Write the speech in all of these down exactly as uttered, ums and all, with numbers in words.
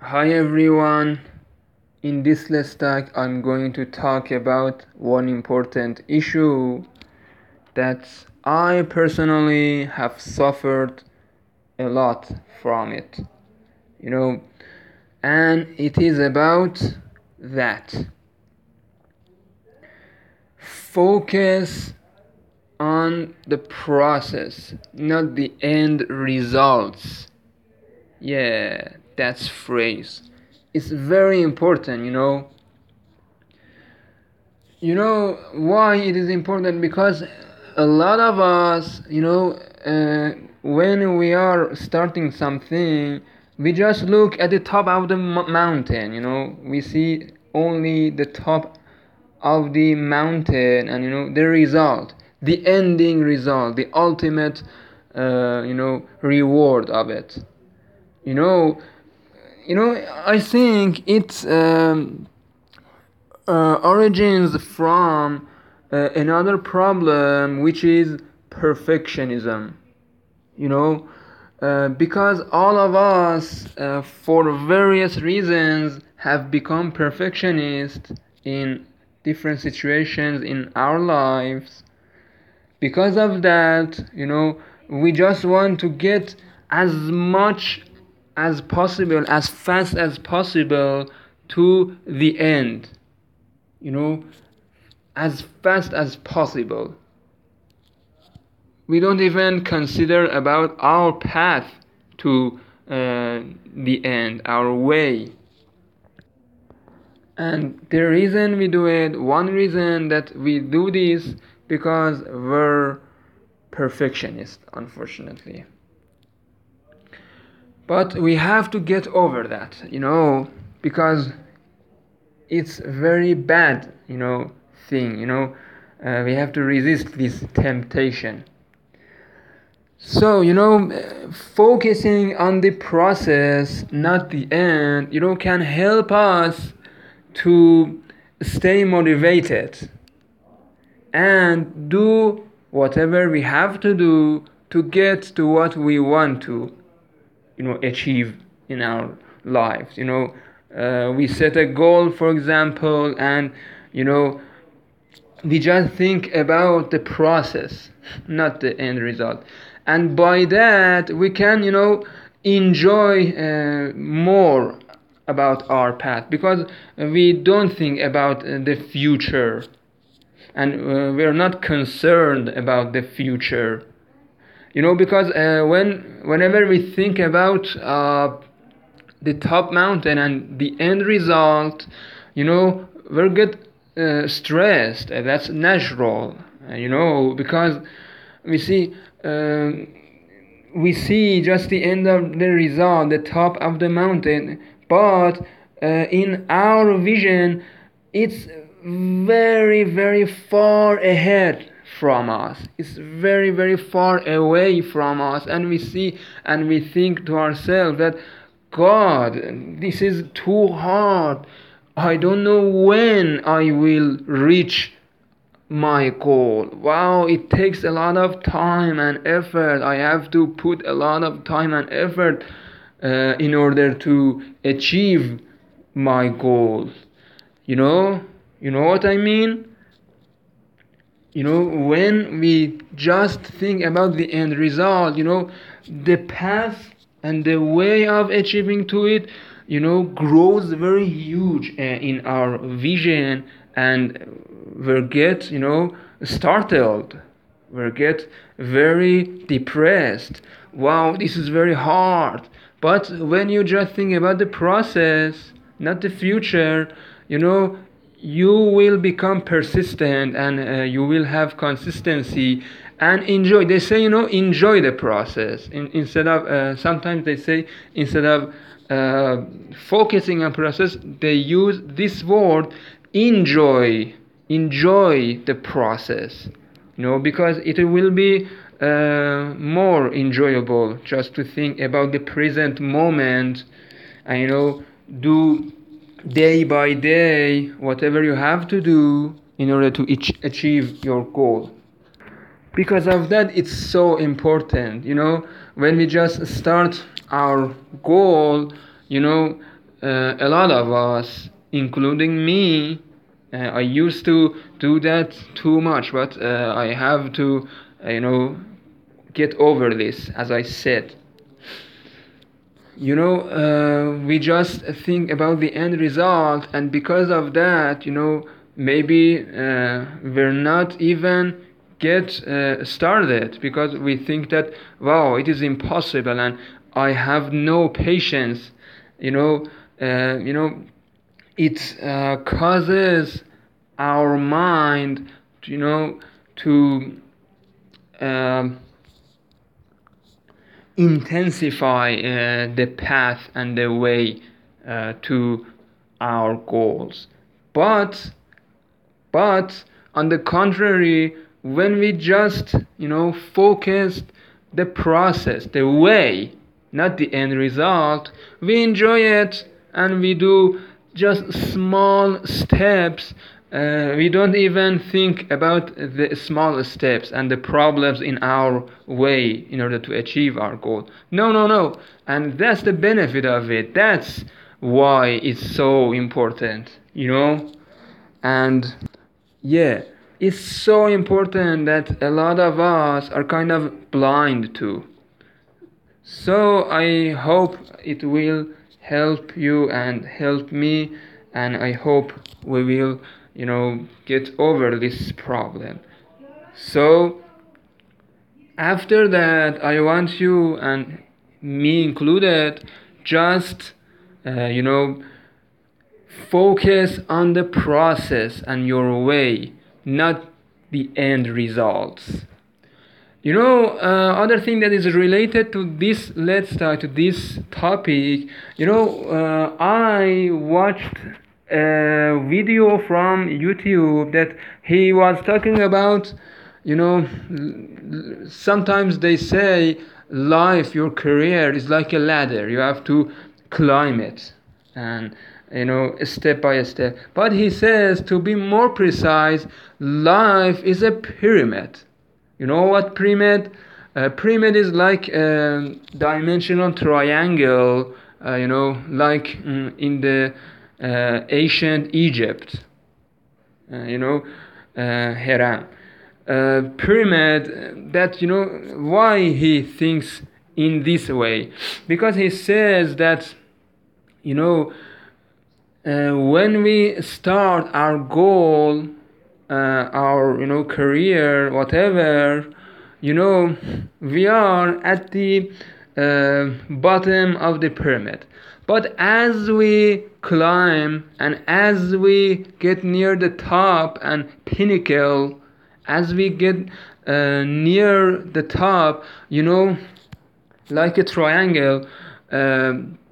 Hi everyone. In this Let's Talk, I'm going to talk about one important issue that I personally have suffered a lot from it. You know, and it is about that. Focus on the process, not the end results. Yeah, that's phrase. It's very important, you know. You know why it is important? Because a lot of us, you know, uh, when we are starting something, we just look at the top of the m- mountain, you know, we see only the top of the mountain and, you know, the result, the ending result, the ultimate, uh, you know, reward of it. You know, you know, I think it's. Um, uh, origins from uh, another problem, which is perfectionism. You know, uh, because all of us, uh, for various reasons, have become perfectionists in different situations in our lives. Because of that, you know, we just want to get as much as possible, as fast as possible, to the end, you know, as fast as possible. We don't even consider about our path to uh, the end, our way. And the reason we do it, one reason that we do this, because we're perfectionists, unfortunately. But we have to get over that, you know, because it's very bad, you know, thing, you know. Uh, we have to resist this temptation. So, you know, focusing on the process, not the end, you know, can help us to stay motivated and do whatever we have to do to get to what we want to, you know, achieve in our lives. You know, uh, we set a goal, for example, and, you know, we just think about the process, not the end result. And by that, we can, you know, enjoy uh, more about our path, because we don't think about uh, the future, and uh, we're not concerned about the future. You know, because uh, when whenever we think about uh, the top mountain and the end result, you know, we'll get uh, stressed. Uh, that's natural, uh, you know, because we see um, we see just the end of the result, the top of the mountain, but uh, in our vision, it's very, very far ahead from us. It's very, very far away from us, and we see and we think to ourselves that, God, this is too hard. I don't know when I will reach my goal. Wow, it takes a lot of time and effort. I have to put a lot of time and effort uh, in order to achieve my goal. You know, you know what I mean? You know, when we just think about the end result, you know, the path and the way of achieving to it, you know, grows very huge uh, in our vision, and we get, you know, startled. We get very depressed. Wow, this is very hard. But when you just think about the process, not the future, you know, you will become persistent, and uh, you will have consistency and enjoy. They say, you know, enjoy the process. In, instead of, uh, sometimes they say, instead of uh, focusing on process, they use this word, enjoy. Enjoy the process, you know, because it will be uh, more enjoyable just to think about the present moment, and, you know, do day by day whatever you have to do in order to achieve your goal. Because of that, it's so important, you know, when we just start our goal, you know, uh, a lot of us, including me, uh, I used to do that too much, but uh, I have to, uh, you know, get over this, as I said. You know, uh, we just think about the end result, and because of that, you know, maybe uh, we're not even get uh, started, because we think that, wow, it is impossible and I have no patience. You know, uh, you know, it uh, causes our mind, you know, to um, intensify uh, the path and the way uh, to our goals. But but on the contrary, when we just, you know, focus the process, the way, not the end result, we enjoy it and we do just small steps. Uh, we don't even think about the small steps and the problems in our way in order to achieve our goal. No, no, no. And that's the benefit of it. That's why it's so important, you know? And yeah, it's so important that a lot of us are kind of blind to. So I hope it will help you and help me, and I hope we will, you know, get over this problem. So after that, I want you, and me included, just uh, you know, focus on the process and your way, not the end results. You know, uh, other thing that is related to this, let's start to this topic. You know, uh, I watched a video from YouTube that he was talking about. You know, sometimes they say life, your career is like a ladder. You have to climb it, and you know, step by step. But he says, to be more precise, life is a pyramid. You know what pyramid? Uh, pyramid is like a dimensional triangle, uh, you know, like mm, in the uh, ancient Egypt, uh, you know, uh, Hiram. Uh, pyramid, that, you know, why he thinks in this way? Because he says that, you know, uh, when we start our goal, uh, our, you know, career, whatever, you know, we are at the uh, bottom of the pyramid. But as we climb and as we get near the top and pinnacle, as we get uh, near the top, you know, like a triangle, uh,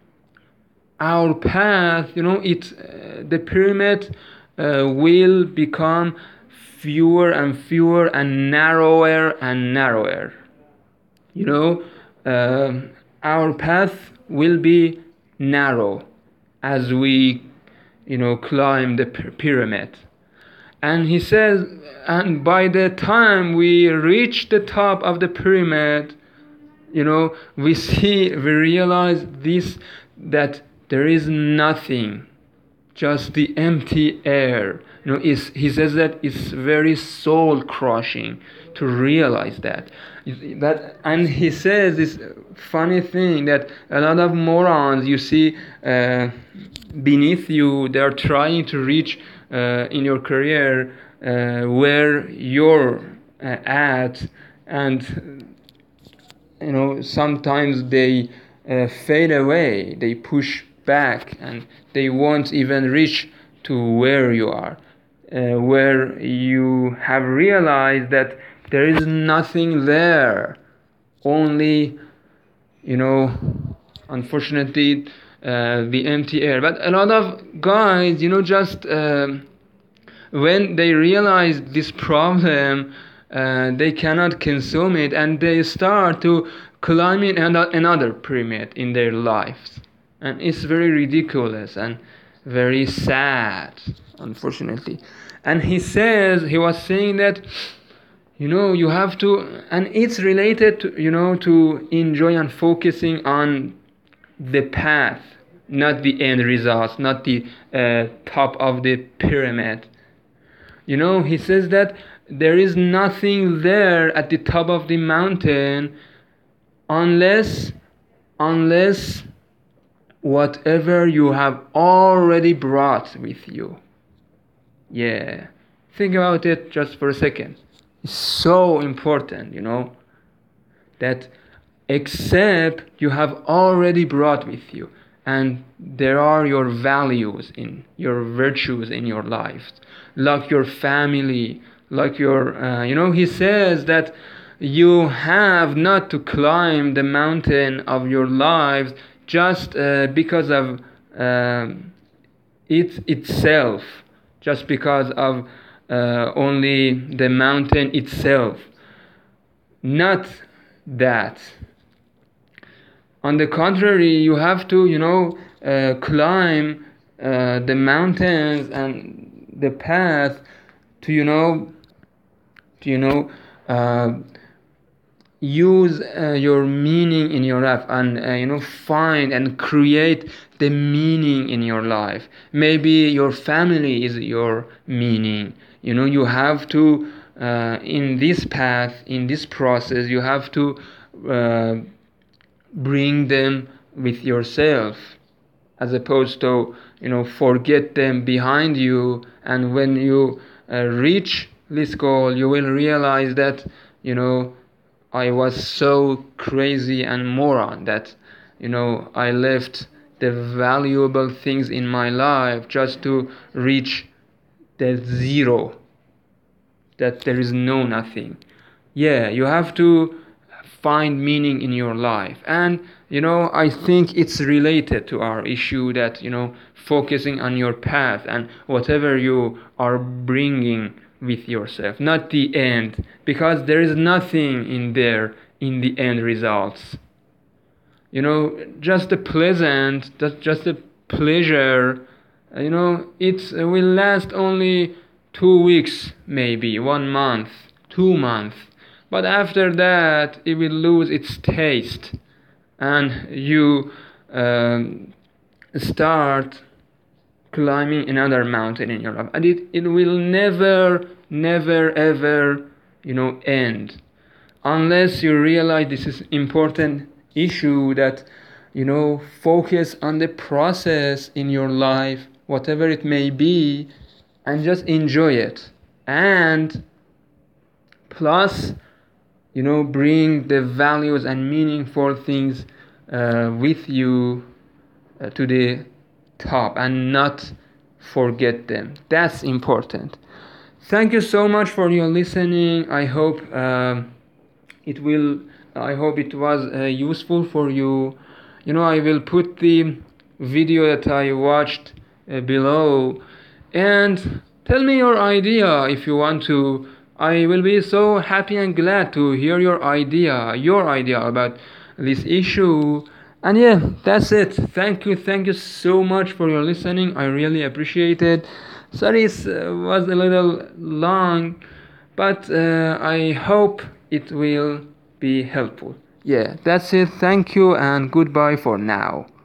our path, you know, it uh, the pyramid uh, will become fewer and fewer and narrower and narrower. You know, uh, our path will be narrow as we, you know, climb the pyramid. And he says, and by the time we reach the top of the pyramid, you know, we see, we realize this, that there is nothing, just the empty air. You know, it's, he says that it's very soul crushing to realize that. That, and he says this funny thing that a lot of morons you see uh, beneath you, they are trying to reach uh, in your career uh, where you're uh, at, and you know, sometimes they uh, fade away, they push back, and they won't even reach to where you are, uh, where you have realized that there is nothing there, only, you know, unfortunately, uh, the empty air. But a lot of guys, you know, just um, when they realize this problem, uh, they cannot consume it, and they start to climbing another pyramid in their lives. And it's very ridiculous and very sad, unfortunately. And he says, he was saying that, you know, you have to, and it's related to, you know, to enjoy and focusing on the path, not the end results, not the uh, top of the pyramid. You know, he says that there is nothing there at the top of the mountain unless unless whatever you have already brought with you. Yeah, think about it just for a second. It's so important, you know, that except you have already brought with you, and there are your values, in your virtues in your life, like your family, like your uh, you know, he says that you have not to climb the mountain of your lives just uh, because of uh, it itself, just because of uh, only the mountain itself. Not that. On the contrary, you have to, you know, uh, climb uh, the mountains and the path to, you know, to, you know, uh, use uh, your meaning in your life, and uh, you know, find and create the meaning in your life. Maybe your family is your meaning. You know, you have to uh, in this path, in this process, you have to uh, bring them with yourself, as opposed to, you know, forget them behind you. And when you uh, reach this goal, you will realize that, you know, I was so crazy and moron that, you know, I left the valuable things in my life just to reach the zero, that there is no nothing. Yeah, you have to find meaning in your life. And, you know, I think it's related to our issue that, you know, focusing on your path and whatever you are bringing with yourself, not the end, because there is nothing in there in the end results. You know, just a pleasant, just a pleasure, you know, it will last only two weeks, maybe one month, two months, but after that it will lose its taste, and you um, start climbing another mountain in your life, and it, it will never never ever, you know, end, unless you realize this is important issue, that, you know, focus on the process in your life, whatever it may be, and just enjoy it. And plus, you know, bring the values and meaningful things uh, with you uh, to the top, and not forget them. That's important. Thank you so much for your listening. I hope um, it will I hope it was uh, useful for you. You know, I will put the video that I watched uh, below, and tell me your idea if you want to. I will be so happy and glad to hear your idea, your idea about this issue. And yeah, that's it. Thank you, thank you so much for your listening. I really appreciate it. Sorry, it uh, was a little long, but uh, I hope it will be helpful. Yeah, that's it. Thank you and goodbye for now.